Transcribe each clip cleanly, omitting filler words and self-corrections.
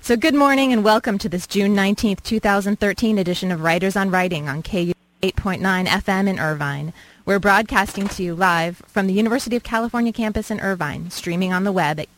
So good morning and welcome to this June 19th, 2013 edition of Writers on Writing on KU 8.9 FM in Irvine. We're broadcasting to you live from the University of California campus in Irvine, streaming on the web at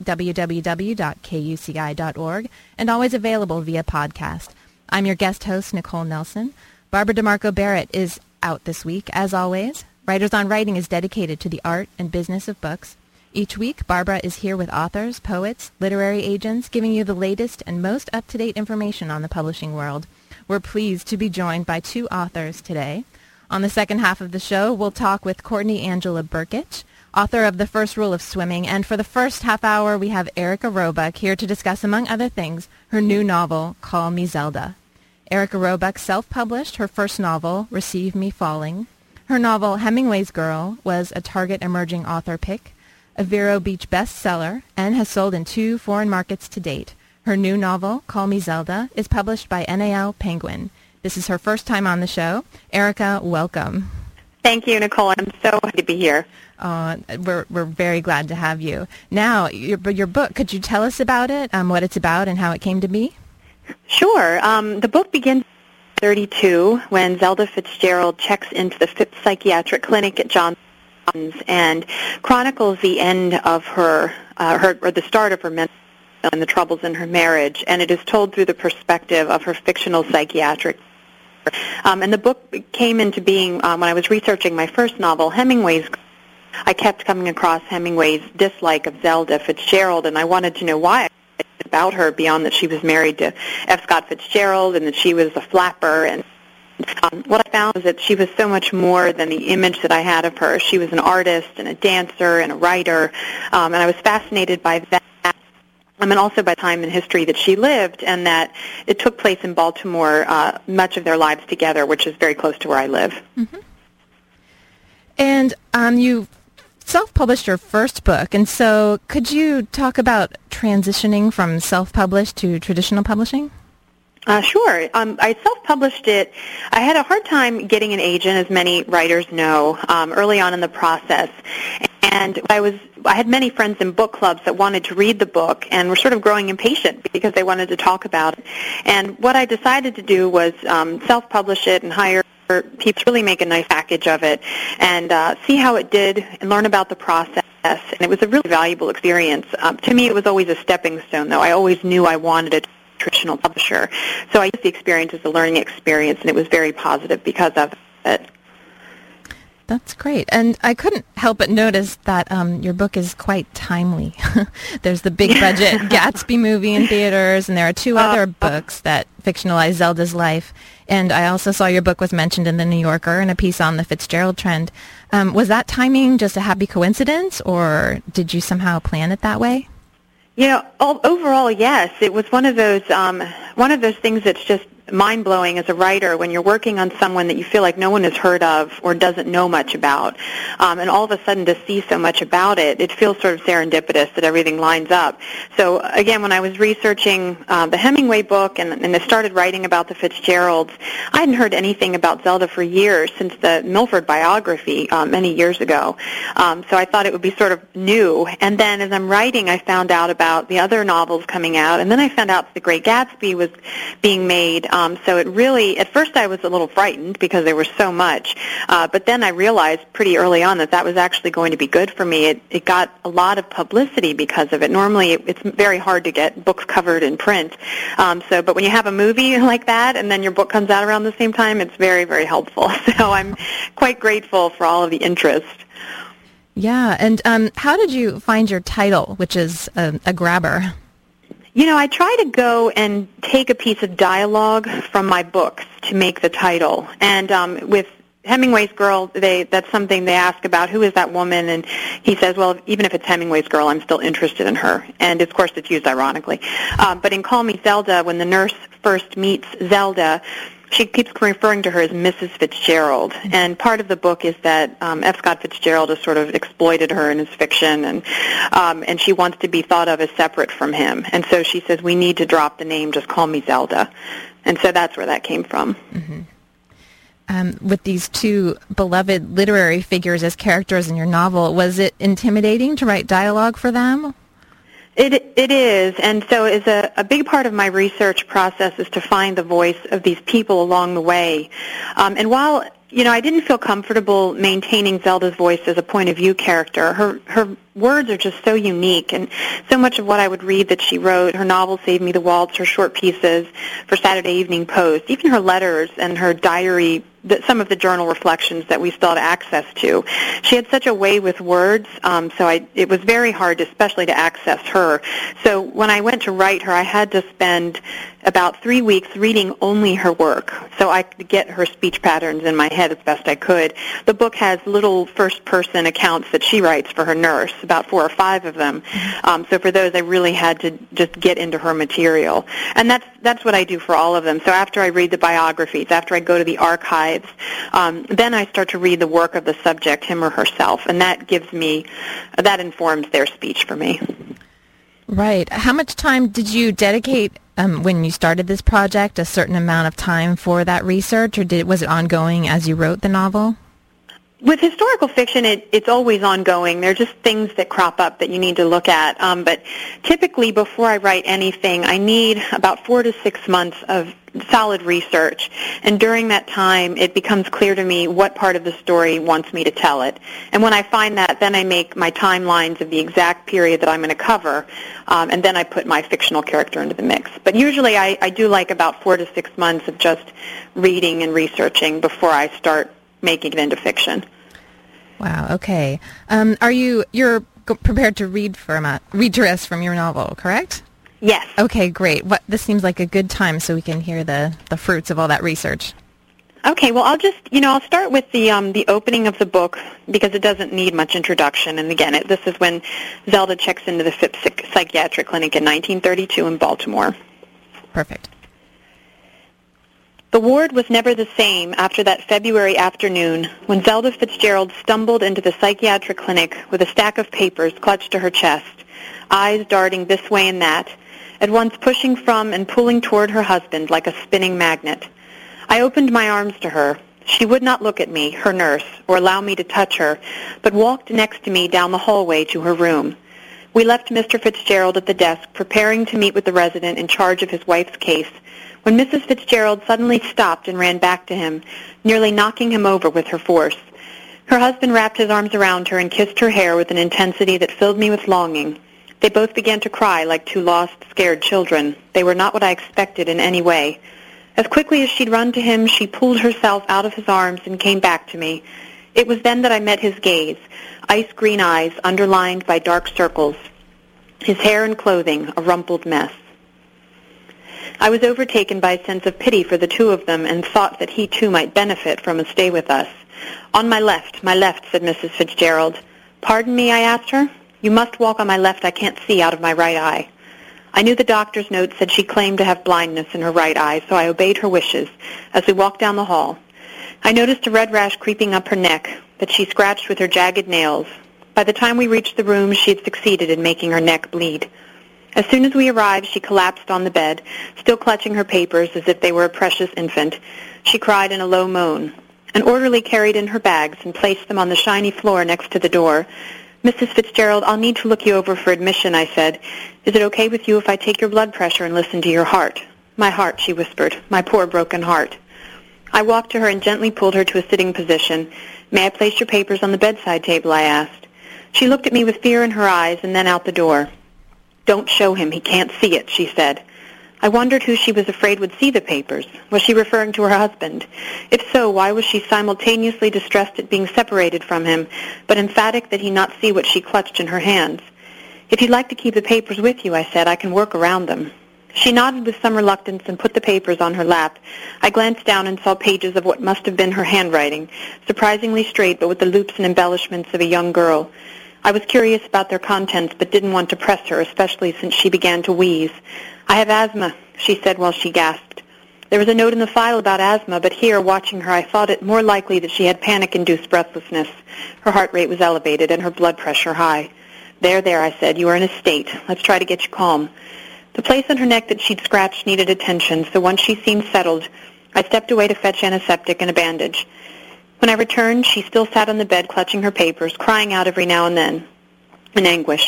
www.kuci.org, and always available via podcast. I'm your guest host, Nicole Nelson. Barbara DeMarco Barrett is out this week, as always. Writers on Writing is dedicated to the art and business of books. Each week, Barbara is here with authors, poets, literary agents, giving you the latest and most up-to-date information on the publishing world. We're pleased to be joined by two authors today. On the second half of the show, we'll talk with Courtney Angela Burkich, author of The First Rule of Swimming, and for the first half hour, we have Erica Roebuck here to discuss, among other things, her new novel, Call Me Zelda. Erica Roebuck self-published her first novel, Receive Me Falling. Her novel, Hemingway's Girl, was a Target Emerging Author pick, a Vero Beach bestseller, and has sold in 2 foreign markets to date. Her new novel, Call Me Zelda, is published by NAL Penguin. This is her first time on the show. Erica, welcome. Thank you, Nicole. I'm so happy to be here. We're very glad to have you. Now, your book, could you tell us about it, what it's about, and how it came to be? Sure. The book begins in 1932 when Zelda Fitzgerald checks into the Phipps Psychiatric Clinic at Johns Hopkins and chronicles the end of or the start of her mental and the troubles in her marriage, and it is told through the perspective of her fictional psychiatric. And the book came into being when I was researching my first novel, Hemingway's. I kept coming across Hemingway's dislike of Zelda Fitzgerald, and I wanted to know why about her beyond that she was married to F. Scott Fitzgerald and that she was a flapper. And what I found was that she was so much more than the image that I had of her. She was an artist and a dancer and a writer, and I was fascinated by that. And also by time in history that she lived, and that it took place in Baltimore, much of their lives together, which is very close to where I live. Mm-hmm. And you self-published your first book, and so could you talk about transitioning from self-published to traditional publishing? Sure. I self-published it. I had a hard time getting an agent, as many writers know, early on in the process. And I had many friends in book clubs that wanted to read the book and were sort of growing impatient because they wanted to talk about it. And what I decided to do was self-publish it and hire people to really make a nice package of it and see how it did and learn about the process. And it was a really valuable experience. To me, it was always a stepping stone, though. I always knew I wanted a traditional publisher. So I used the experience as a learning experience, and it was very positive because of it. That's great. And I couldn't help but notice that your book is quite timely. There's the big-budget Gatsby movie in theaters, and there are 2 other books that fictionalize Zelda's life. And I also saw your book was mentioned in The New Yorker in a piece on the Fitzgerald trend. Was that timing just a happy coincidence, or did you somehow plan it that way? You know, overall, yes. It was one of those things that's just mind-blowing as a writer when you're working on someone that you feel like no one has heard of or doesn't know much about. And all of a sudden to see so much about it, it feels sort of serendipitous that everything lines up. So, again, when I was researching the Hemingway book and I started writing about the Fitzgeralds, I hadn't heard anything about Zelda for years, since the Milford biography many years ago. So I thought it would be sort of new. And then as I'm writing, I found out about the other novels coming out, and then I found out The Great Gatsby was being made. So it really, at first I was a little frightened because there was so much, but then I realized pretty early on that was actually going to be good for me. It got a lot of publicity because of it. Normally it's very hard to get books covered in print, but when you have a movie like that and then your book comes out around the same time, it's very, very helpful. So I'm quite grateful for all of the interest. Yeah, and how did you find your title, which is a grabber? You know, I try to go and take a piece of dialogue from my books to make the title. And with Hemingway's Girl, that's something they ask about, who is that woman? And he says, well, even if it's Hemingway's Girl, I'm still interested in her. And, of course, it's used ironically. But in Call Me Zelda, when the nurse first meets Zelda, she keeps referring to her as Mrs. Fitzgerald, and part of the book is that F. Scott Fitzgerald has sort of exploited her in his fiction, and she wants to be thought of as separate from him. And so she says, we need to drop the name, just call me Zelda. And so that's where that came from. Mm-hmm. With these 2 beloved literary figures as characters in your novel, was it intimidating to write dialogue for them? It is, and so is a big part of my research process is to find the voice of these people along the way. And while I didn't feel comfortable maintaining Zelda's voice as a point of view character, her words are just so unique, and so much of what I would read that she wrote, her novel Save Me the Waltz, her short pieces for Saturday Evening Post, even her letters and her diary, some of the journal reflections that we still had access to. She had such a way with words, so it was very hard, especially to access her. So when I went to write her, I had to spend about 3 weeks reading only her work, so I could get her speech patterns in my head as best I could. The book has little first-person accounts that she writes for her nurse, about 4 or 5 of them. So for those, I really had to just get into her material. And that's what I do for all of them. So after I read the biographies, after I go to the archives, then I start to read the work of the subject, him or herself, and that informs their speech for me. Right. How much time did you dedicate when you started this project, a certain amount of time for that research, or was it ongoing as you wrote the novel? With historical fiction, it's always ongoing. There are just things that crop up that you need to look at. But typically, before I write anything, I need about 4 to 6 months of solid research. And during that time, it becomes clear to me what part of the story wants me to tell it. And when I find that, then I make my timelines of the exact period that I'm going to cover, and then I put my fictional character into the mix. But usually, I do like about 4 to 6 months of just reading and researching before I start making it into fiction. Wow. Okay. You're prepared to read to us from your novel, correct? Yes. Okay. Great. This seems like a good time so we can hear the fruits of all that research. Okay. Well, I'll start with the opening of the book because it doesn't need much introduction. And again, this is when Zelda checks into the Phipps Psychiatric Clinic in 1932 in Baltimore. Perfect. The ward was never the same after that February afternoon when Zelda Fitzgerald stumbled into the psychiatric clinic with a stack of papers clutched to her chest, eyes darting this way and that, at once pushing from and pulling toward her husband like a spinning magnet. I opened my arms to her. She would not look at me, her nurse, or allow me to touch her, but walked next to me down the hallway to her room. We left Mr. Fitzgerald at the desk, preparing to meet with the resident in charge of his wife's case, when Mrs. Fitzgerald suddenly stopped and ran back to him, nearly knocking him over with her force. Her husband wrapped his arms around her and kissed her hair with an intensity that filled me with longing. They both began to cry like 2 lost, scared children. They were not what I expected in any way. As quickly as she'd run to him, she pulled herself out of his arms and came back to me. It was then that I met his gaze, ice-green eyes underlined by dark circles, his hair and clothing a rumpled mess. I was overtaken by a sense of pity for the 2 of them and thought that he too might benefit from a stay with us. On my left, said Mrs. Fitzgerald. Pardon me, I asked her. You must walk on my left. I can't see out of my right eye. I knew the doctor's note said she claimed to have blindness in her right eye, so I obeyed her wishes as we walked down the hall. I noticed a red rash creeping up her neck that she scratched with her jagged nails. By the time we reached the room, she had succeeded in making her neck bleed. As soon as we arrived, she collapsed on the bed, still clutching her papers as if they were a precious infant. She cried in a low moan. An orderly carried in her bags and placed them on the shiny floor next to the door. Mrs. Fitzgerald, I'll need to look you over for admission, I said. Is it okay with you if I take your blood pressure and listen to your heart? My heart, she whispered, my poor broken heart. I walked to her and gently pulled her to a sitting position. May I place your papers on the bedside table, I asked. She looked at me with fear in her eyes and then out the door. Don't show him. He can't see it, she said. I wondered who she was afraid would see the papers. Was she referring to her husband? If so, why was she simultaneously distressed at being separated from him, but emphatic that he not see what she clutched in her hands? If you'd like to keep the papers with you, I said, I can work around them. She nodded with some reluctance and put the papers on her lap. I glanced down and saw pages of what must have been her handwriting, surprisingly straight but with the loops and embellishments of a young girl. I was curious about their contents, but didn't want to press her, especially since she began to wheeze. I have asthma, she said while she gasped. There was a note in the file about asthma, but here, watching her, I thought it more likely that she had panic-induced breathlessness. Her heart rate was elevated and her blood pressure high. There, I said, you are in a state. Let's try to get you calm. The place on her neck that she'd scratched needed attention, so once she seemed settled, I stepped away to fetch antiseptic and a bandage. When I returned, she still sat on the bed clutching her papers, crying out every now and then in anguish.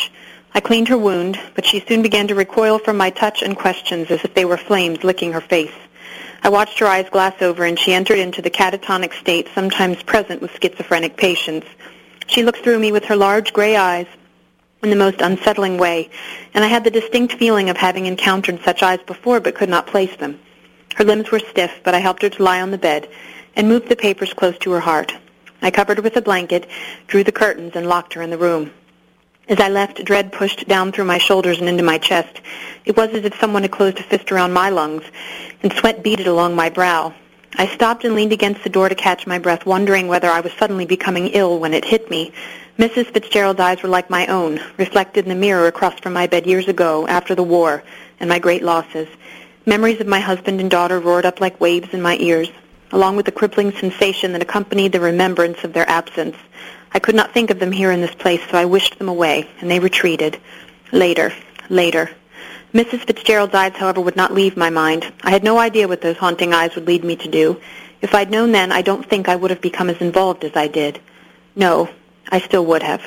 I cleaned her wound, but she soon began to recoil from my touch and questions as if they were flames licking her face. I watched her eyes glass over, and she entered into the catatonic state sometimes present with schizophrenic patients. She looked through me with her large gray eyes in the most unsettling way, and I had the distinct feeling of having encountered such eyes before but could not place them. Her limbs were stiff, but I helped her to lie on the bed and moved the papers close to her heart. I covered her with a blanket, drew the curtains, and locked her in the room. As I left, dread pushed down through my shoulders and into my chest. It was as if someone had closed a fist around my lungs, and sweat beaded along my brow. I stopped and leaned against the door to catch my breath, wondering whether I was suddenly becoming ill when it hit me. Mrs. Fitzgerald's eyes were like my own, reflected in the mirror across from my bed years ago, after the war, and my great losses. Memories of my husband and daughter roared up like waves in my ears, along with the crippling sensation that accompanied the remembrance of their absence. I could not think of them here in this place, so I wished them away, and they retreated. Later. Mrs. Fitzgerald's eyes, however, would not leave my mind. I had no idea what those haunting eyes would lead me to do. If I'd known then, I don't think I would have become as involved as I did. No, I still would have.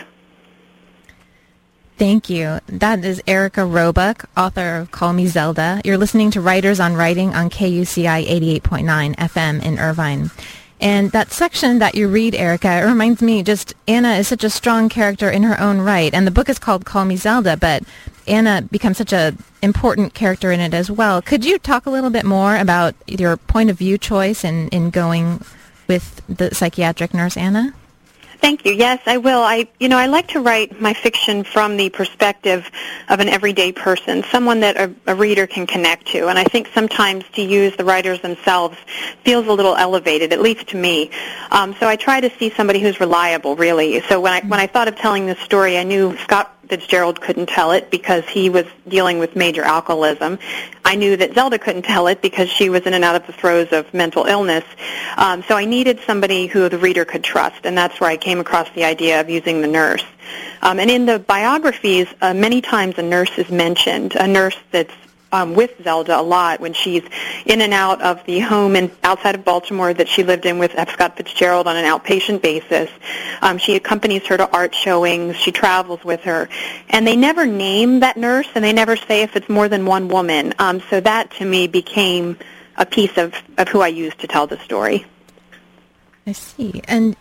Thank you. That is Erica Roebuck, author of Call Me Zelda. You're listening to Writers on Writing on KUCI 88.9 FM in Irvine. And that section that you read, Erica, it reminds me just Anna is such a strong character in her own right. And the book is called Call Me Zelda, but Anna becomes such an important character in it as well. Could you talk a little bit more about your point of view choice in going with the psychiatric nurse Anna? Thank you. Yes, I will. I like to write my fiction from the perspective of an everyday person, someone that a reader can connect to. And I think sometimes to use the writers themselves feels a little elevated, at least to me. So I try to see somebody who's reliable, really. So when I thought of telling this story, I knew Scott Fitzgerald couldn't tell it because he was dealing with major alcoholism. I knew that Zelda couldn't tell it because she was in and out of the throes of mental illness. So I needed somebody who the reader could trust, and that's where I came across the idea of using the nurse. And in the biographies, many times a nurse is mentioned, a nurse that's with Zelda a lot when she's in and out of the home outside of Baltimore that she lived in with F. Scott Fitzgerald on an outpatient basis. She accompanies her to art showings. She travels with her. And they never name that nurse, and they never say if it's more than one woman. So that, to me, became a piece of who I used to tell the story. I see. And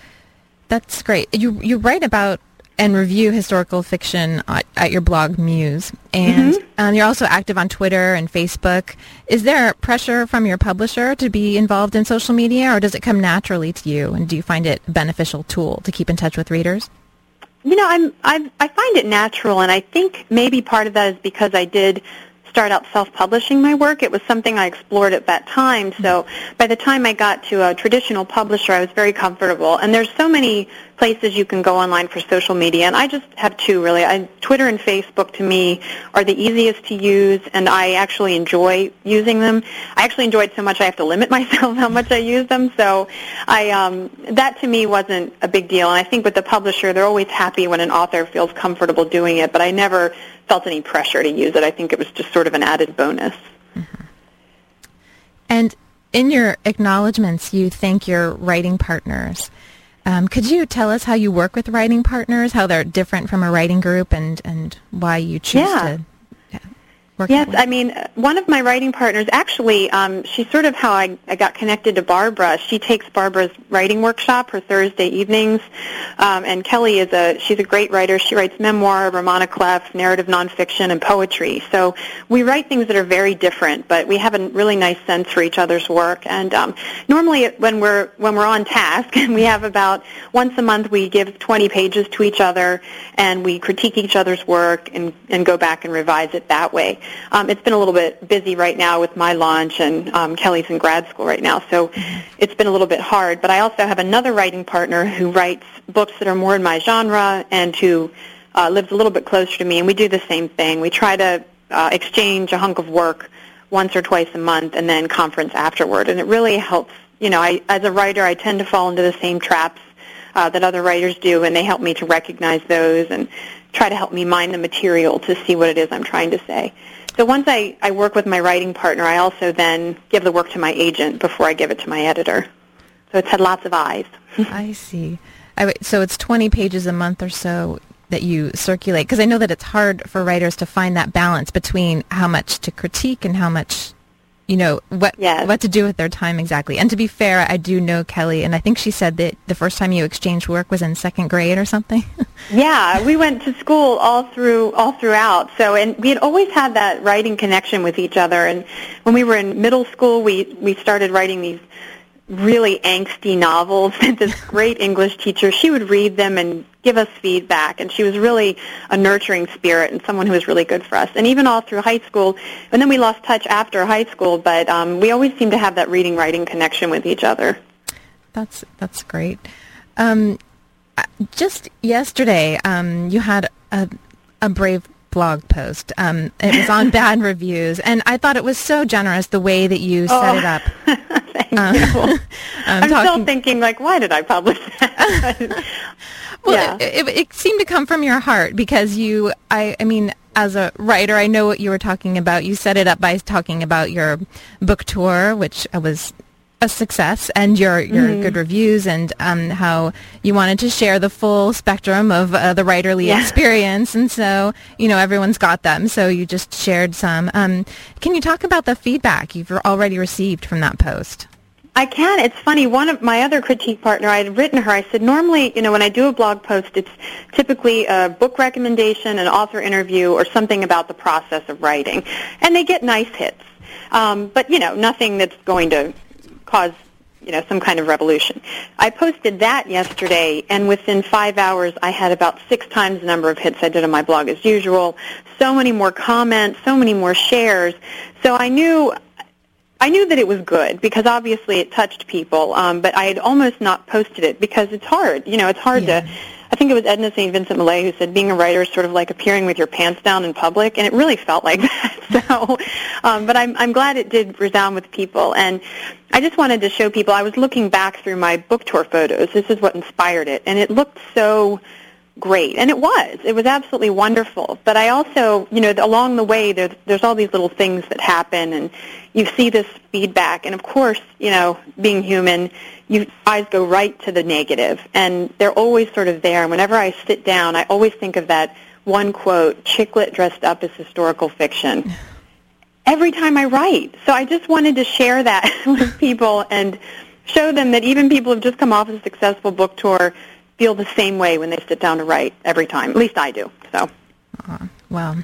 that's great. You write about and review historical fiction at your blog Muse, and you're also active on Twitter and Facebook. Is there pressure from your publisher to be involved in social media, or does it come naturally to you, and do you find it a beneficial tool to keep in touch with readers? I find it natural, and I think maybe part of that is because I did start out self-publishing my work. It was something I explored at that time, so by the time I got to a traditional publisher, I was very comfortable. And there's so many places you can go online for social media, and I just have two, really. Twitter and Facebook, to me, are the easiest to use, and I actually enjoy using them. I actually enjoy it so much I have to limit myself how much I use them, so that, to me, wasn't a big deal. And I think with the publisher, they're always happy when an author feels comfortable doing it, but I never felt any pressure to use it. I think it was just sort of an added bonus. Mm-hmm. And in your acknowledgments, you thank your writing partners. Could you tell us how you work with writing partners, how they're different from a writing group, and why you choose to work Yes, that way? I mean, one of my writing partners, actually, she's sort of how I got connected to Barbara. She takes Barbara's writing workshop, her Thursday evenings, and Kelly she's a great writer. She writes memoir, roman à clef, narrative nonfiction, and poetry. So we write things that are very different, but we have a really nice sense for each other's work. And normally, when we're on task, and we have about once a month, we give 20 pages to each other, and we critique each other's work and go back and revise it that way. It's been a little bit busy right now with my launch, and Kelly's in grad school right now, so it's been a little bit hard. But I also have another writing partner who writes books that are more in my genre and who lives a little bit closer to me, and we do the same thing. We try to exchange a hunk of work once or twice a month and then conference afterward, and it really helps. As a writer, I tend to fall into the same traps that other writers do, and they help me to recognize those and try to help me mine the material to see what it is I'm trying to say. So once I work with my writing partner, I also then give the work to my agent before I give it to my editor. So it's had lots of eyes. I see. So it's 20 pages a month or so. that you circulate? Because I know that it's hard for writers to find that balance between how much to critique and how much, what to do with their time exactly. And to be fair, I do know Kelly, and I think she said that the first time you exchanged work was in second grade or something. Yeah, we went to school all throughout. So, and we had always had that writing connection with each other. And when we were in middle school, we started writing these really angsty novels that this great English teacher, she would read them and give us feedback, and she was really a nurturing spirit and someone who was really good for us. And even all through high school, and then we lost touch after high school, but we always seemed to have that reading-writing connection with each other. That's great. Just yesterday, you had a brave blog post. It was on Bad Reviews, and I thought it was so generous the way that you set it up. Thank you. I'm still thinking, why did I publish that? Well, it seemed to come from your heart because I mean, as a writer, I know what you were talking about. You set it up by talking about your book tour, which was a success, and your good reviews, and how you wanted to share the full spectrum of the writerly experience, and so everyone's got them. So you just shared some. Can you talk about the feedback you've already received from that post? I can. It's funny. One of my other critique partner, I had written her. I said, normally, when I do a blog post, it's typically a book recommendation, an author interview, or something about the process of writing, and they get nice hits. But nothing that's going to cause some kind of revolution. I posted that yesterday, and within 5 hours I had about 6 times the number of hits I did on my blog as usual, so many more comments, so many more shares. So I knew that it was good because obviously it touched people, but I had almost not posted it because it's hard. It's hard to, I think it was Edna St. Vincent Millay who said being a writer is sort of like appearing with your pants down in public, and it really felt like that. So, but I'm glad it did resound with people, and I just wanted to show people, I was looking back through my book tour photos. This is what inspired it, and it looked so great, and it was absolutely wonderful. But I also, along the way, there's all these little things that happen, and you see this feedback, and of course, being human, your eyes go right to the negative, and they're always sort of there. And whenever I sit down, I always think of that one quote, "Chick lit dressed up as historical fiction," every time I write. So I just wanted to share that with people and show them that even people who have just come off a successful book tour feel the same way when they sit down to write every time. At least I do. So, well,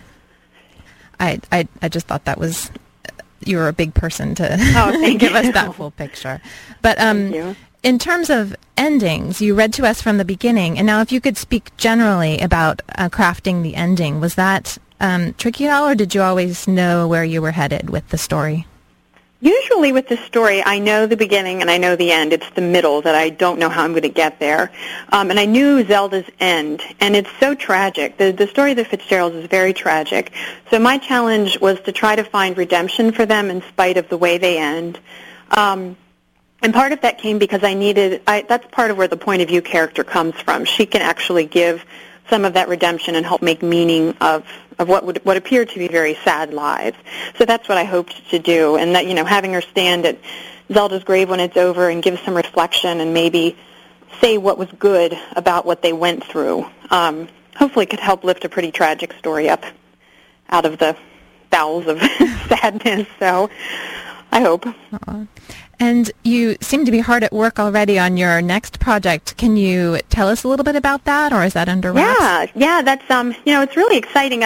I just thought that was, you were a big person to give us that full picture. But in terms of endings, you read to us from the beginning, and now if you could speak generally about crafting the ending, was that tricky at all, or did you always know where you were headed with the story? Usually with the story, I know the beginning and I know the end. It's the middle that I don't know how I'm going to get there. And I knew Zelda's end, and it's so tragic. The story of the Fitzgeralds is very tragic. So my challenge was to try to find redemption for them in spite of the way they end. And part of that came because that's part of where the point of view character comes from. She can actually give some of that redemption and help make meaning of what appeared to be very sad lives. So that's what I hoped to do, and that, having her stand at Zelda's grave when it's over and give some reflection and maybe say what was good about what they went through, hopefully could help lift a pretty tragic story up out of the bowels of sadness. So I hope. And you seem to be hard at work already on your next project. Can you tell us a little bit about that, or is that under wraps? Yeah, that's it's really exciting.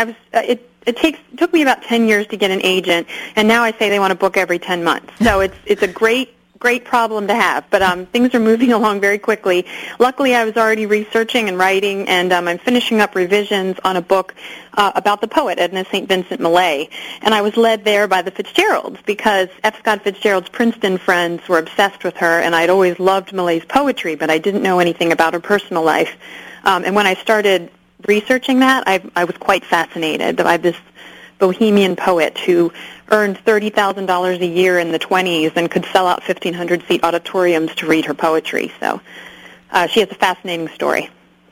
It took me about 10 years to get an agent, and now I say they want to book every 10 months. So it's a great problem to have, but things are moving along very quickly. Luckily, I was already researching and writing, and I'm finishing up revisions on a book about the poet Edna St. Vincent Millay, and I was led there by the Fitzgeralds because F. Scott Fitzgerald's Princeton friends were obsessed with her, and I'd always loved Millay's poetry, but I didn't know anything about her personal life. And when I started researching that, I was quite fascinated by this bohemian poet who earned $30,000 a year in the 20s and could sell out 1,500-seat auditoriums to read her poetry. So she has a fascinating story.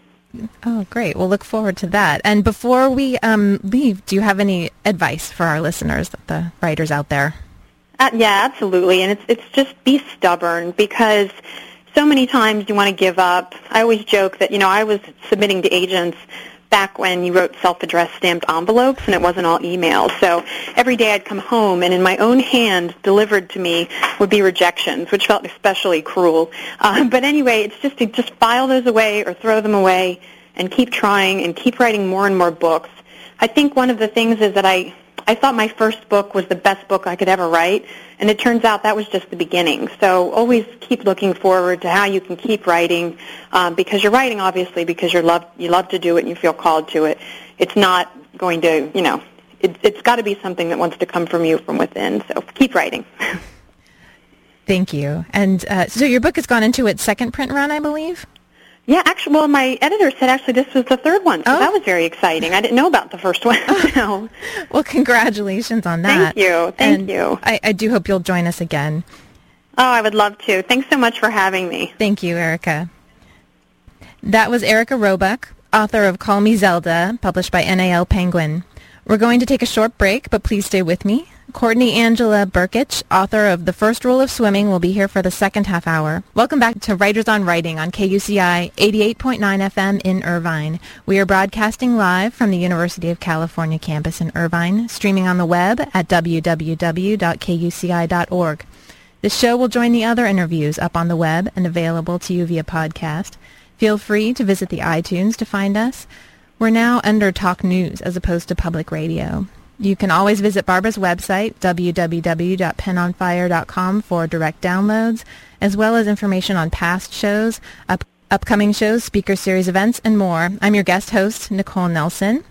Oh, great. We'll look forward to that. And before we leave, do you have any advice for our listeners, the writers out there? Yeah, absolutely. And it's just be stubborn, because so many times you want to give up. I always joke that, I was submitting to agents back when you wrote self-addressed stamped envelopes and it wasn't all email. So every day I'd come home and in my own hand delivered to me would be rejections, which felt especially cruel. But anyway, it's just to just file those away or throw them away and keep trying and keep writing more and more books. I think one of the things is that I thought my first book was the best book I could ever write, and it turns out that was just the beginning. So always keep looking forward to how you can keep writing, because you're writing, obviously, because you love to do it and you feel called to it. It's not going to, it's got to be something that wants to come from you from within. So keep writing. Thank you. And so your book has gone into its second print run, I believe? Yeah, actually, well, my editor said actually this was the third one, so that was very exciting. I didn't know about the first one. No. Well, congratulations on that. Thank you. I do hope you'll join us again. Oh, I would love to. Thanks so much for having me. Thank you, Erica. That was Erica Roebuck, author of Call Me Zelda, published by NAL Penguin. We're going to take a short break, but please stay with me. Courtney Angela Burkich, author of The First Rule of Swimming, will be here for the second half hour. Welcome back to Writers on Writing on KUCI 88.9 FM in Irvine. We are broadcasting live from the University of California campus in Irvine, streaming on the web at www.kuci.org. This show will join the other interviews up on the web and available to you via podcast. Feel free to visit the iTunes to find us. We're now under Talk News as opposed to public radio. You can always visit Barbara's website, www.penonfire.com, for direct downloads, as well as information on past shows, upcoming shows, speaker series events, and more. I'm your guest host, Nicole Nelson.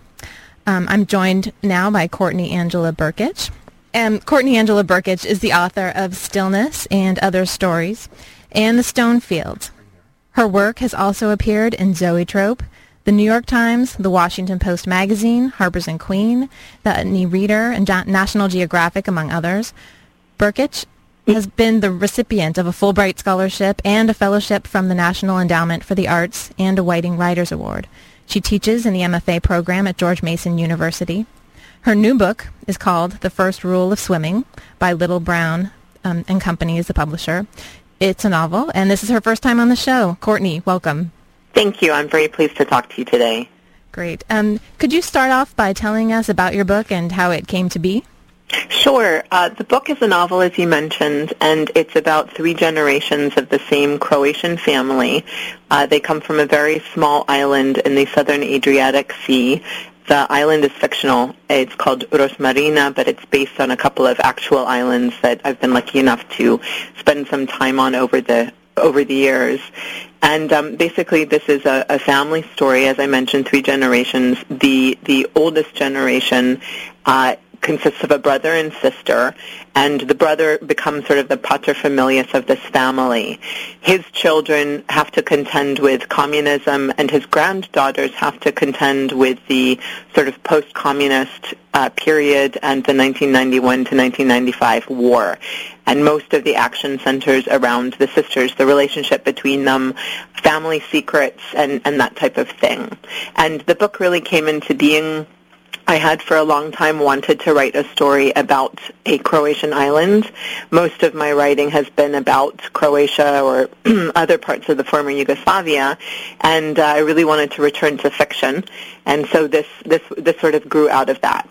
I'm joined now by Courtney Angela Burkich. Courtney Angela Burkich is the author of Stillness and Other Stories and The Stone Field. Her work has also appeared in Zoetrope, The New York Times, The Washington Post Magazine, Harper's and Queen, The Etnie Reader, and National Geographic, among others. Burkich has been the recipient of a Fulbright Scholarship and a fellowship from the National Endowment for the Arts and a Whiting Writers Award. She teaches in the MFA program at George Mason University. Her new book is called The First Rule of Swimming by Little Brown and Company is the publisher. It's a novel, and this is her first time on the show. Courtney, welcome. Thank you. I'm very pleased to talk to you today. Great. Could you start off by telling us about your book and how it came to be? Sure. The book is a novel, as you mentioned, and it's about 3 generations of the same Croatian family. They come from a very small island in the southern Adriatic Sea. The island is fictional. It's called Rosmarina, but it's based on a couple of actual islands that I've been lucky enough to spend some time on over the years. And basically this is a family story, as I mentioned, 3 generations. The oldest generation consists of a brother and sister, and the brother becomes sort of the paterfamilias of this family. His children have to contend with communism, and his granddaughters have to contend with the sort of post-communist period and the 1991 to 1995 war. And most of the action centers around the sisters, the relationship between them, family secrets, and that type of thing. And the book really came into being. I had for a long time wanted to write a story about a Croatian island. Most of my writing has been about Croatia or other parts of the former Yugoslavia, and I really wanted to return to fiction. And so this sort of grew out of that.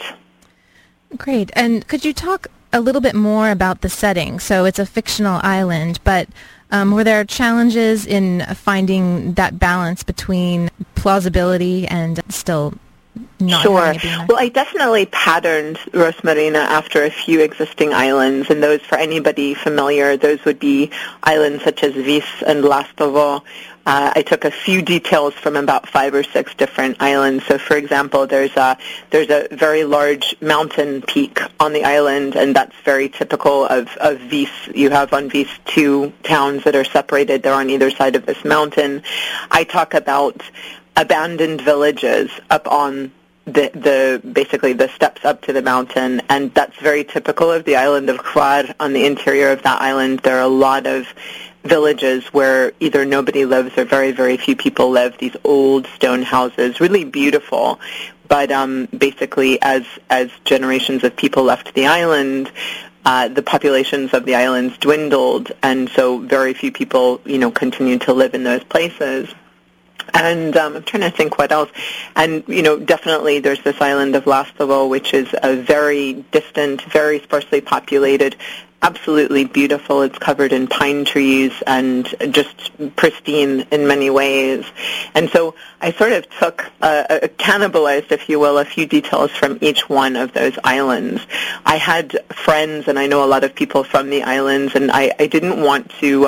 Great. And could you talk a little bit more about the setting? So it's a fictional island, but were there challenges in finding that balance between plausibility and still not Sure. Well, I definitely patterned Rosmarina after a few existing islands, and those, for anybody familiar, those would be islands such as Vis and Lastovo. I took a few details from about 5 or 6 different islands. So, for example, there's a very large mountain peak on the island, and that's very typical of Vis. You have on Vis 2 towns that are separated. They're on either side of this mountain. I talk about abandoned villages up on basically the steps up to the mountain, and that's very typical of the island of Hvar. On the interior of that island, there are a lot of villages where either nobody lives or very, very few people live, these old stone houses, really beautiful. But basically, as generations of people left the island, the populations of the islands dwindled, and so very few people, continued to live in those places. And I'm trying to think what else. And, definitely there's this island of Lastovo, which is a very distant, very sparsely populated, absolutely beautiful. It's covered in pine trees and just pristine in many ways. And so I sort of took, cannibalized, if you will, a few details from each one of those islands. I had friends, and I know a lot of people from the islands, and I didn't want to,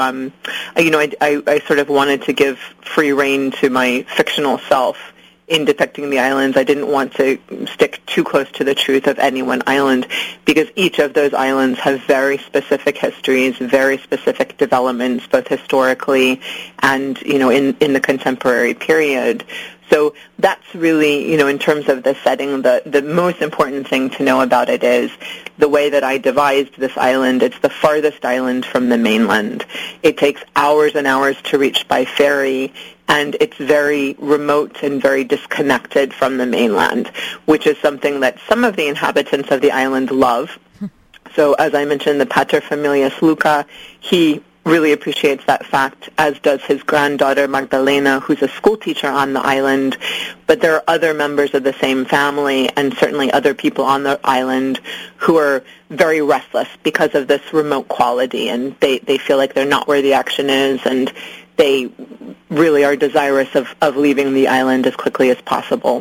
I sort of wanted to give free rein to my fictional self in depicting the islands. I didn't want to stick too close to the truth of any one island, because each of those islands have very specific histories, very specific developments, both historically and, in the contemporary period. So that's really, in terms of the setting, the most important thing to know about it is the way that I devised this island. It's the farthest island from the mainland. It takes hours and hours to reach by ferry, and it's very remote and very disconnected from the mainland, which is something that some of the inhabitants of the island love. So as I mentioned, the paterfamilias Luca, he really appreciates that fact, as does his granddaughter Magdalena, who's a school teacher on the island. But there are other members of the same family, and certainly other people on the island, who are very restless because of this remote quality, and they feel like they're not where the action is, and they really are desirous of leaving the island as quickly as possible.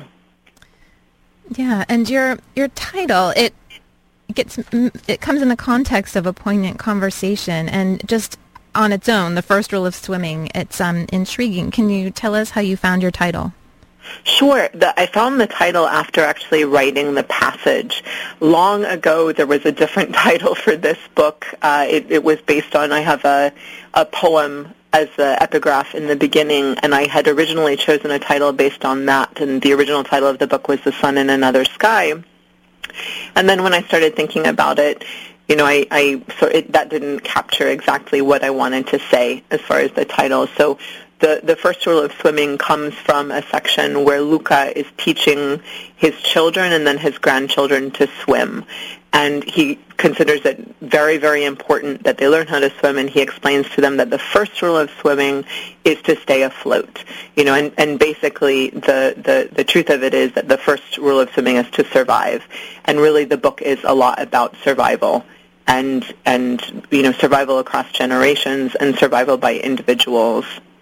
Yeah, and your title, it comes in the context of a poignant conversation, and just on its own, the first rule of swimming, it's intriguing. Can you tell us how you found your title? Sure. I found the title after actually writing the passage. Long ago, there was a different title for this book. It was based on, I have a poem as the epigraph in the beginning, and I had originally chosen a title based on that, and the original title of the book was The Sun in Another Sky. And then when I started thinking about it, that didn't capture exactly what I wanted to say as far as the title. So the first rule of swimming comes from a section where Luca is teaching his children and then his grandchildren to swim. And he considers it very, very important that they learn how to swim, and he explains to them that the first rule of swimming is to stay afloat. And basically the truth of it is that the first rule of swimming is to survive. And really the book is a lot about survival and survival across generations and survival by individuals.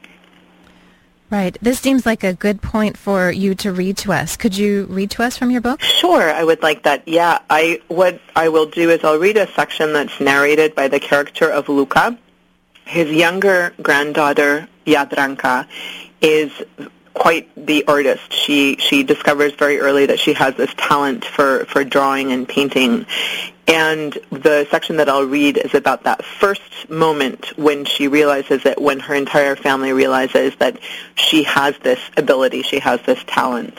Right. This seems like a good point for you to read to us. Could you read to us from your book? Sure, I would like that. Yeah, what I will do is I'll read a section that's narrated by the character of Luca. His younger granddaughter, Jadranka, is quite the artist. She discovers very early that she has this talent for drawing and painting. And the section that I'll read is about that first moment when she realizes it, when her entire family realizes that she has this ability, she has this talent.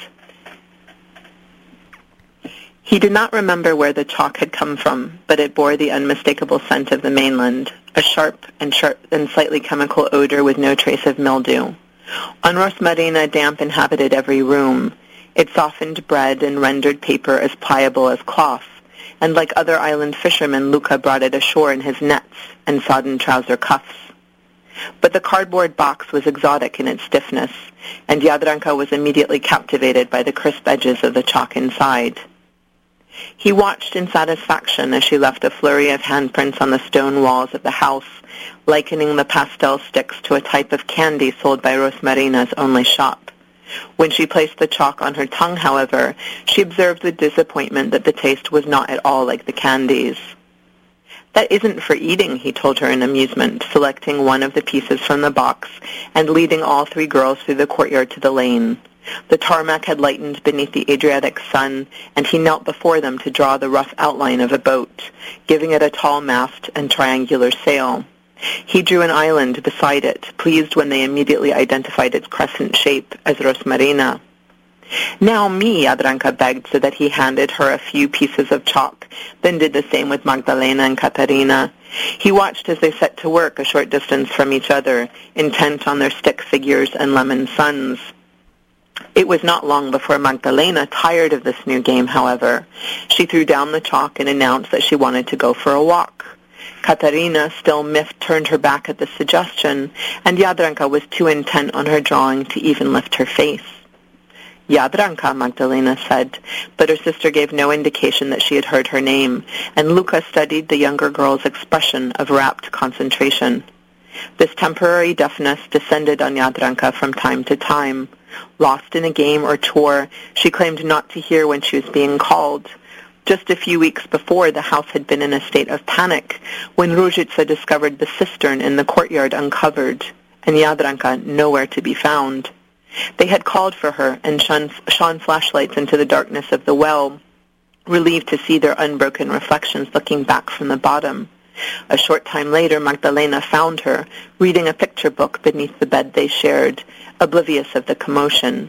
He did not remember where the chalk had come from, but it bore the unmistakable scent of the mainland, a sharp and slightly chemical odor with no trace of mildew. On Rosmarina, damp inhabited every room. It softened bread and rendered paper as pliable as cloth, and like other island fishermen, Luca brought it ashore in his nets and sodden trouser cuffs. But the cardboard box was exotic in its stiffness, and Jadranka was immediately captivated by the crisp edges of the chalk inside. He watched in satisfaction as she left a flurry of handprints on the stone walls of the house, likening the pastel sticks to a type of candy sold by Rosmarina's only shop. When she placed the chalk on her tongue, however, she observed with disappointment that the taste was not at all like the candies. "That isn't for eating," he told her in amusement, selecting one of the pieces from the box and leading all three girls through the courtyard to the lane. The tarmac had lightened beneath the Adriatic sun, and he knelt before them to draw the rough outline of a boat, giving it a tall mast and triangular sail. He drew an island beside it, pleased when they immediately identified its crescent shape as Rosmarina. "Now me," Jadranka begged, so that he handed her a few pieces of chalk, then did the same with Magdalena and Katerina. He watched as they set to work a short distance from each other, intent on their stick figures and lemon suns. It was not long before Magdalena tired of this new game, however. She threw down the chalk and announced that she wanted to go for a walk. Katarina, still miffed, turned her back at the suggestion, and Jadranka was too intent on her drawing to even lift her face. Jadranka, Magdalena said, but her sister gave no indication that she had heard her name, and Luca studied the younger girl's expression of rapt concentration. This temporary deafness descended on Jadranka from time to time. Lost in a game or chore, she claimed not to hear when she was being called. Just a few weeks before, the house had been in a state of panic when Ružica discovered the cistern in the courtyard uncovered, and Jadranka nowhere to be found. They had called for her and shone flashlights into the darkness of the well, relieved to see their unbroken reflections looking back from the bottom. A short time later, Magdalena found her, reading a picture book beneath the bed they shared, oblivious of the commotion.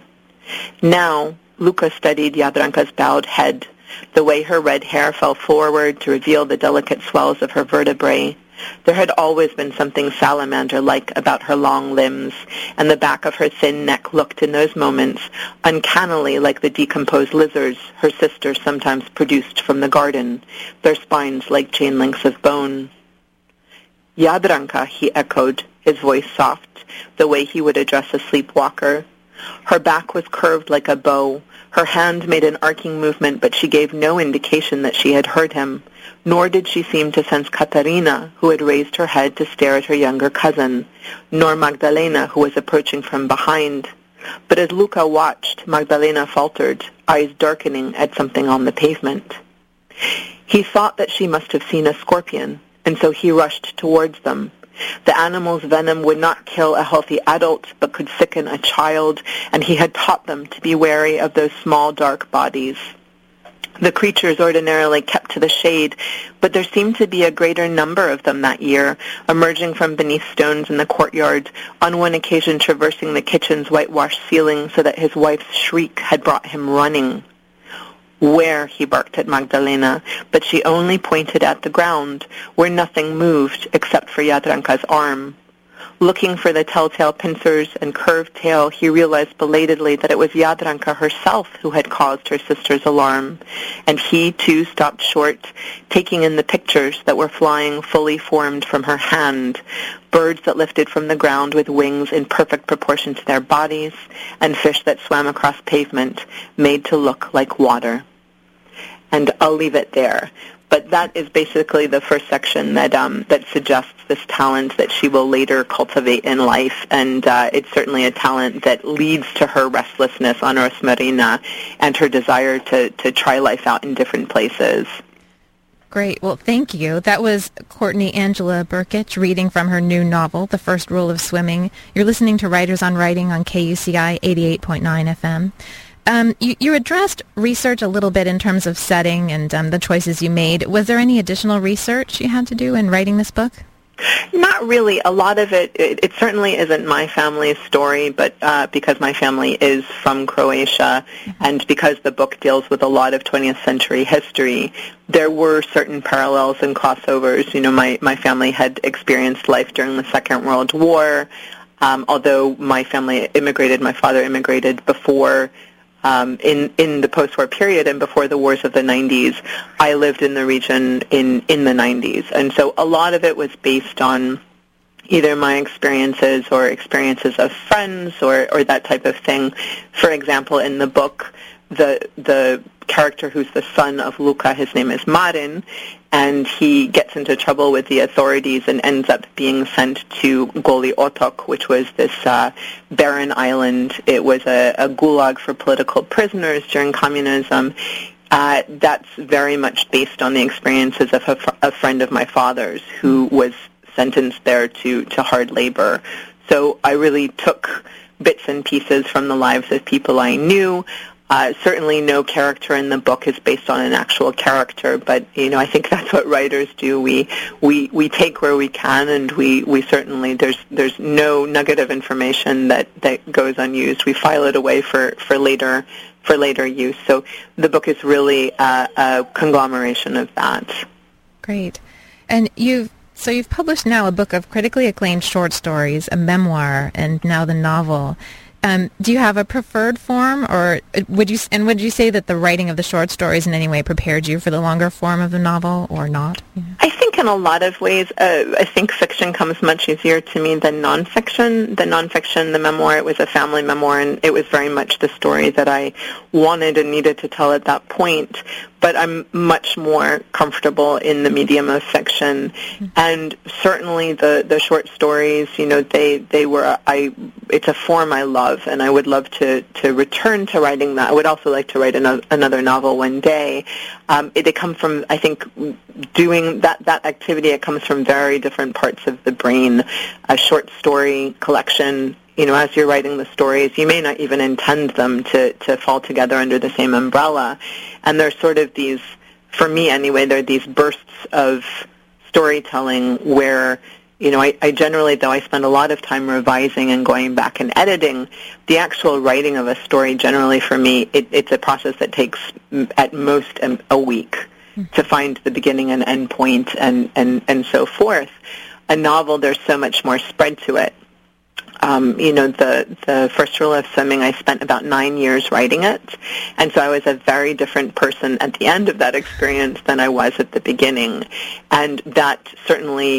Now, Luca studied Jadranka's bowed head, the way her red hair fell forward to reveal the delicate swells of her vertebrae. There had always been something salamander-like about her long limbs, and the back of her thin neck looked in those moments uncannily like the decomposed lizards her sister sometimes produced from the garden, their spines like chain links of bone. Jadranka, he echoed, his voice soft, the way he would address a sleepwalker. Her back was curved like a bow. Her hand made an arcing movement, but she gave no indication that she had heard him, nor did she seem to sense Katarina, who had raised her head to stare at her younger cousin, nor Magdalena, who was approaching from behind. But as Luca watched, Magdalena faltered, eyes darkening at something on the pavement. He thought that she must have seen a scorpion, and so he rushed towards them. The animal's venom would not kill a healthy adult, but could sicken a child, and he had taught them to be wary of those small, dark bodies. The creatures ordinarily kept to the shade, but there seemed to be a greater number of them that year, emerging from beneath stones in the courtyard, on one occasion traversing the kitchen's whitewashed ceiling so that his wife's shriek had brought him running. "Where?" he barked at Magdalena, but she only pointed at the ground, where nothing moved except for Jadranka's arm. Looking for the telltale pincers and curved tail, he realized belatedly that it was Jadranka herself who had caused her sister's alarm, and he, too, stopped short, taking in the pictures that were flying fully formed from her hand, birds that lifted from the ground with wings in perfect proportion to their bodies, and fish that swam across pavement, made to look like water. And I'll leave it there. But that is basically the first section that suggests this talent that she will later cultivate in life, and it's certainly a talent that leads to her restlessness on Rosmarina and her desire to try life out in different places. Great. Well, thank you. That was Courtney Angela Brkic reading from her new novel, The First Rule of Swimming. You're listening to Writers on Writing on KUCI 88.9 FM. You addressed research a little bit in terms of setting and the choices you made. Was there any additional research you had to do in writing this book? Not really. A lot of it certainly isn't my family's story, but because my family is from Croatia and because the book deals with a lot of 20th century history, there were certain parallels and crossovers. You know, my family had experienced life during the Second World War, although my family immigrated, my father immigrated before in the post-war period and before the wars of the 90s. I lived in the region in the 90s. And so a lot of it was based on either my experiences or experiences of friends or that type of thing. For example, in the book, the character who's the son of Luca, his name is Marin, and he gets into trouble with the authorities and ends up being sent to Goli Otok, which was this barren island. It was a gulag for political prisoners during communism. That's very much based on the experiences of a friend of my father's who was sentenced there to hard labor. So I really took bits and pieces from the lives of people I knew. Certainly no character in the book is based on an actual character, but, you know, I think that's what writers do. We take where we can, and we certainly, there's no nugget of information that goes unused. We file it away for later use. So the book is really a conglomeration of that. Great. And you've published now a book of critically acclaimed short stories, a memoir, and now the novel. Do you have a preferred form, or would you say that the writing of the short stories in any way prepared you for the longer form of the novel, or not? Yeah. I think in a lot of ways, I think fiction comes much easier to me than nonfiction. The nonfiction, the memoir, it was a family memoir, and it was very much the story that I wanted and needed to tell at that point. But I'm much more comfortable in the medium of fiction, and certainly the short stories. It's a form I love, and I would love to return to writing that. I would also like to write another novel one day. It comes from, I think, doing that activity. It comes from very different parts of the brain. A short story collection. As you're writing the stories, you may not even intend them to fall together under the same umbrella. And there's sort of these, for me anyway, there are these bursts of storytelling where, I generally, though I spend a lot of time revising and going back and editing, the actual writing of a story generally for me, it's a process that takes at most a week to find the beginning and end point and so forth. A novel, there's so much more spread to it. The First Rule of Swimming, I spent about 9 years writing it, and so I was a very different person at the end of that experience than I was at the beginning, and that certainly,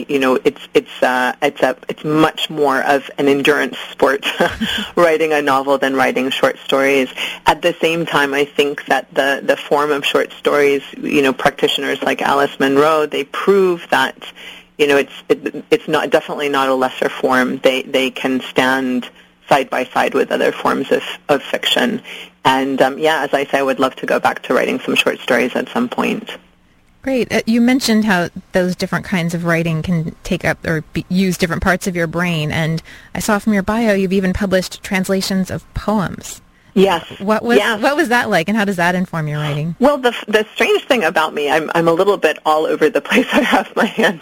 it's much more of an endurance sport writing a novel than writing short stories. At the same time, I think that the form of short stories, practitioners like Alice Munro, they prove that. It's not definitely not a lesser form. They can stand side by side with other forms of fiction. And as I say, I would love to go back to writing some short stories at some point. Great. You mentioned how those different kinds of writing can take up or use different parts of your brain. And I saw from your bio you've even published translations of poems. Yes. What was that like, and how does that inform your writing? Well, the strange thing about me, I'm a little bit all over the place. I have my hands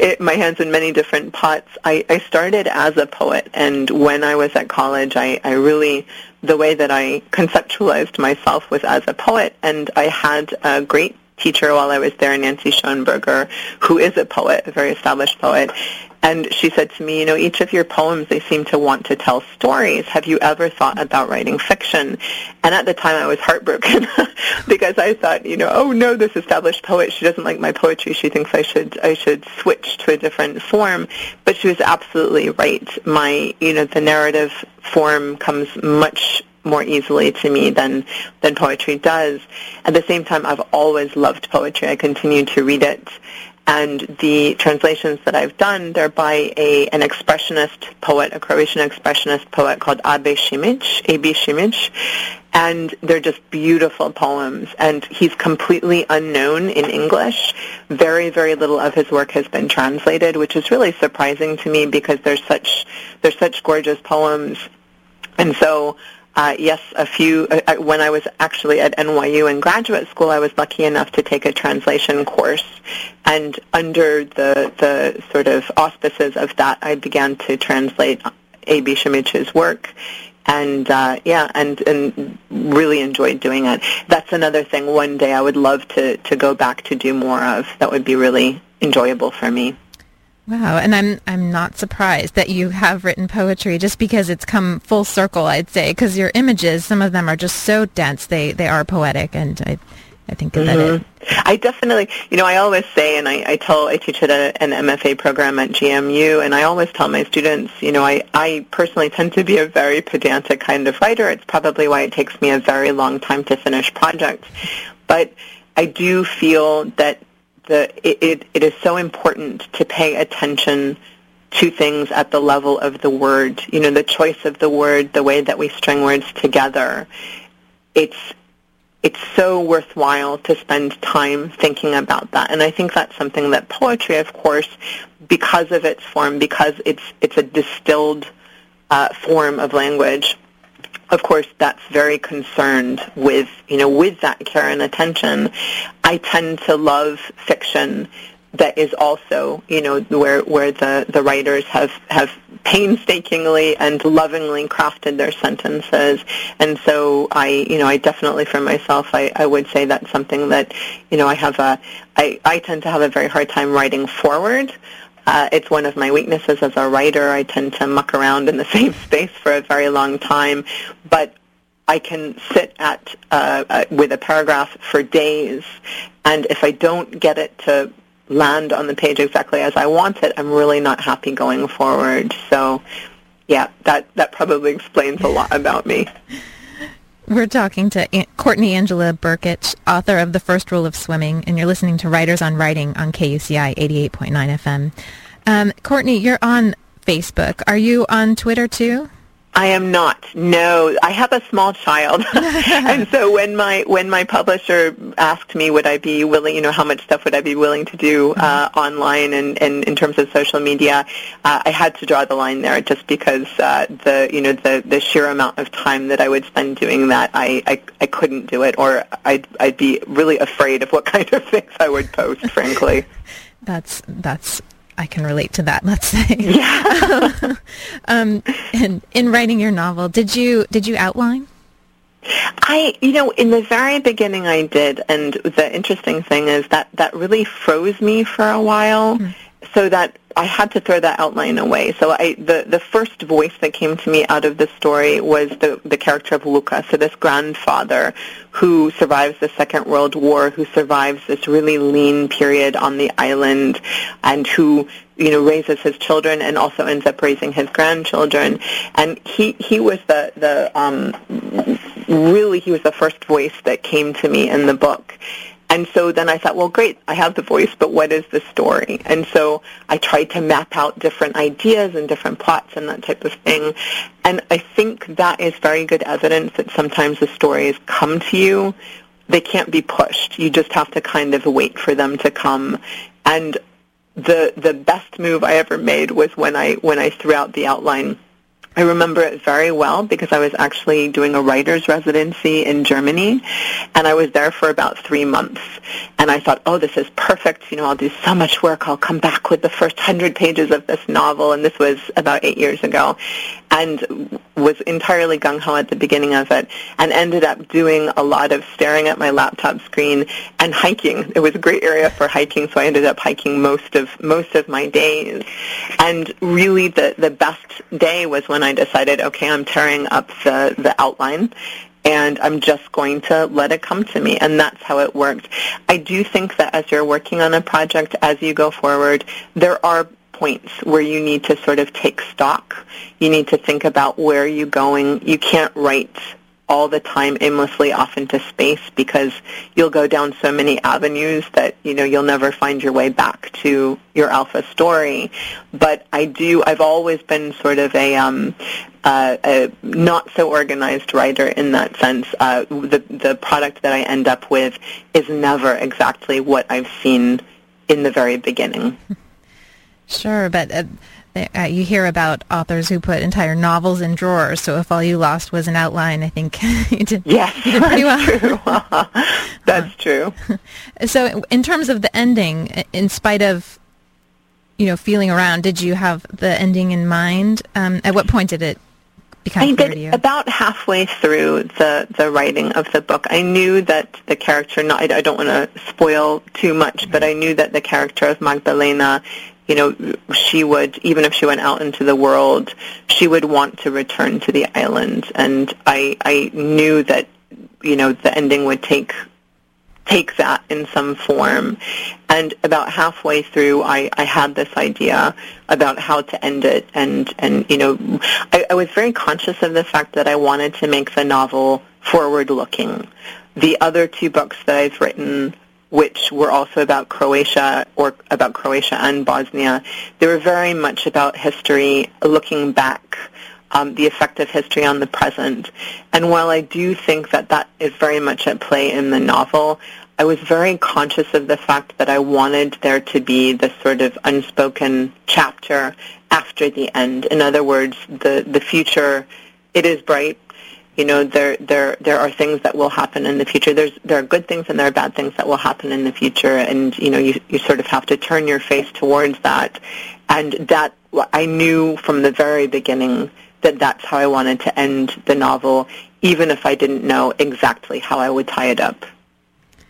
in many different pots. I started as a poet, and when I was at college, I really, the way that I conceptualized myself was as a poet, and I had a great teacher while I was there, Nancy Schoenberger, who is a poet, a very established poet. And she said to me, each of your poems, they seem to want to tell stories. Have you ever thought about writing fiction? And at the time I was heartbroken because I thought, oh no, this established poet, she doesn't like my poetry. She thinks I should switch to a different form. But she was absolutely right. The narrative form comes much more easily to me than poetry does. At the same time, I've always loved poetry. I continue to read it. And the translations that I've done, they're by an expressionist poet, a Croatian expressionist poet called A.B. Šimić, and they're just beautiful poems. And he's completely unknown in English. Very, very little of his work has been translated, which is really surprising to me because they're such gorgeous poems. And so yes, a few. When I was actually at NYU in graduate school, I was lucky enough to take a translation course, and under the sort of auspices of that, I began to translate A.B. Šimić's work, and and really enjoyed doing it. That's another thing. One day, I would love to go back to do more of. That would be really enjoyable for me. Wow, and I'm not surprised that you have written poetry, just because it's come full circle, I'd say, because your images, some of them are just so dense, they are poetic, and I think that it... I definitely, I always say, and I teach at an MFA program at GMU, and I always tell my students, I personally tend to be a very pedantic kind of writer. It's probably why it takes me a very long time to finish projects. But I do feel that it is so important to pay attention to things at the level of the word, the choice of the word, the way that we string words together. It's so worthwhile to spend time thinking about that. And I think that's something that poetry, of course, because of its form, because it's a distilled form of language, of course, that's very concerned with that care and attention. I tend to love fiction that is also, where the writers have painstakingly and lovingly crafted their sentences. And so I definitely for myself, I would say that's something that, I tend to have a very hard time writing forward. It's one of my weaknesses as a writer. I tend to muck around in the same space for a very long time, but I can sit with a paragraph for days, and if I don't get it to land on the page exactly as I want it, I'm really not happy going forward. So, yeah, that probably explains a lot about me. We're talking to Courtney Angela Burkett, author of The First Rule of Swimming, and you're listening to Writers on Writing on KUCI 88.9 FM. Courtney, you're on Facebook. Are you on Twitter too? I am not. No, I have a small child, and so when my publisher asked me, would I be willing, how much stuff would I be willing to do online and in terms of social media, I had to draw the line there, just because the sheer amount of time that I would spend doing that, I couldn't do it, or I'd be really afraid of what kind of things I would post, frankly. That's. I can relate to that, let's say. Yeah. And in writing your novel, did you outline? In the very beginning I did, and the interesting thing is that really froze me for a while, so that I had to throw that outline away. So the first voice that came to me out of the story was the character of Luca, so this grandfather who survives the Second World War, who survives this really lean period on the island, and who raises his children and also ends up raising his grandchildren. And he was he was the first voice that came to me in the book. And so then I thought, well, great, I have the voice, but what is the story? And so I tried to map out different ideas and different plots and that type of thing. And I think that is very good evidence that sometimes the stories come to you. They can't be pushed. You just have to kind of wait for them to come. And the best move I ever made was when I threw out the outline. I remember it very well because I was actually doing a writer's residency in Germany, and I was there for about 3 months. And I thought, oh, this is perfect. I'll do so much work. I'll come back with the first 100 pages of this novel. And this was about 8 years ago, and was entirely gung-ho at the beginning of it, and ended up doing a lot of staring at my laptop screen and hiking. It was a great area for hiking, so I ended up hiking most of my days. And really the best day was when I decided, okay, I'm tearing up the outline, and I'm just going to let it come to me, and that's how it worked. I do think that as you're working on a project, as you go forward, there are points where you need to sort of take stock. You need to think about where you're going. You can't write all the time aimlessly off into space, because you'll go down so many avenues that you'll never find your way back to your alpha story. But I've always been sort of a not so organized writer in that sense. The product that I end up with is never exactly what I've seen in the very beginning. Sure, but you hear about authors who put entire novels in drawers, so if all you lost was an outline, I think you did pretty well. True. That's true. So in terms of the ending, in spite of feeling around, did you have the ending in mind? At what point did it become clear to you? About halfway through the writing of the book, I knew that the character, I don't want to spoil too much, but I knew that the character of Magdalena, she would, even if she went out into the world, she would want to return to the island. And I knew that, the ending would take that in some form. And about halfway through, I had this idea about how to end it. And I was very conscious of the fact that I wanted to make the novel forward-looking. The other 2 books that I've written, which were also about Croatia and Bosnia, they were very much about history, looking back, the effect of history on the present. And while I do think that is very much at play in the novel, I was very conscious of the fact that I wanted there to be this sort of unspoken chapter after the end. In other words, the future, it is bright. There are things that will happen in the future. There are good things and there are bad things that will happen in the future, and you sort of have to turn your face towards that. And that I knew from the very beginning that that's how I wanted to end the novel, even if I didn't know exactly how I would tie it up.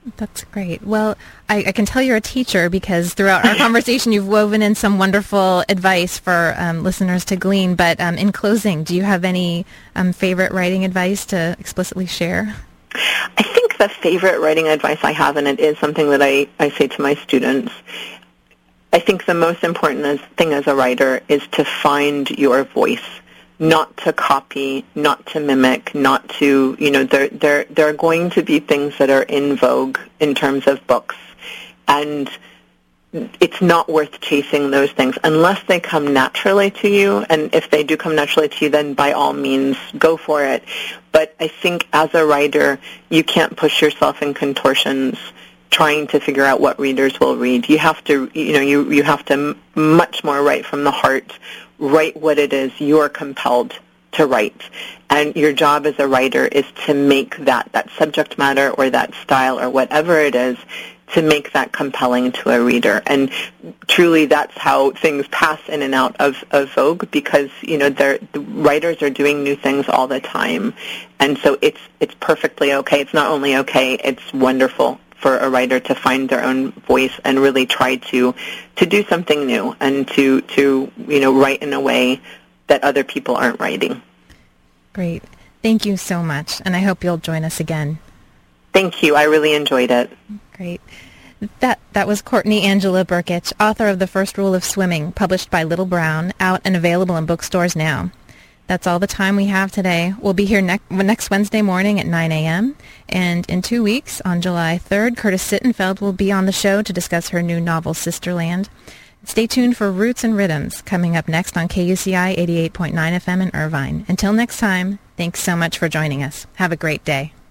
That's great. Well, I can tell you're a teacher because throughout our conversation you've woven in some wonderful advice for listeners to glean. But in closing, do you have any favorite writing advice to explicitly share? I think the favorite writing advice I have, and it is something that I say to my students, I think the most important thing as a writer is to find your voice, not to copy, not to mimic, not to, there are going to be things that are in vogue in terms of books, and it's not worth chasing those things unless they come naturally to you. And if they do come naturally to you, then by all means, go for it. But I think as a writer, you can't push yourself in contortions trying to figure out what readers will read. You have to, you have to much more write from the heart, write what it is you're compelled to write. And your job as a writer is to make that subject matter or that style or whatever it is, to make that compelling to a reader. And truly that's how things pass in and out of vogue, because, the writers are doing new things all the time. And so it's perfectly okay. It's not only okay, it's wonderful for a writer to find their own voice and really try to do something new and to write in a way that other people aren't writing. Great. Thank you so much, and I hope you'll join us again. Thank you. I really enjoyed it. Great. That was Courtney Angela Burkich, author of The First Rule of Swimming, published by Little Brown, out and available in bookstores now. That's all the time we have today. We'll be here next Wednesday morning at 9 a.m. And in 2 weeks, on July 3rd, Curtis Sittenfeld will be on the show to discuss her new novel, Sisterland. Stay tuned for Roots and Rhythms, coming up next on KUCI 88.9 FM in Irvine. Until next time, thanks so much for joining us. Have a great day.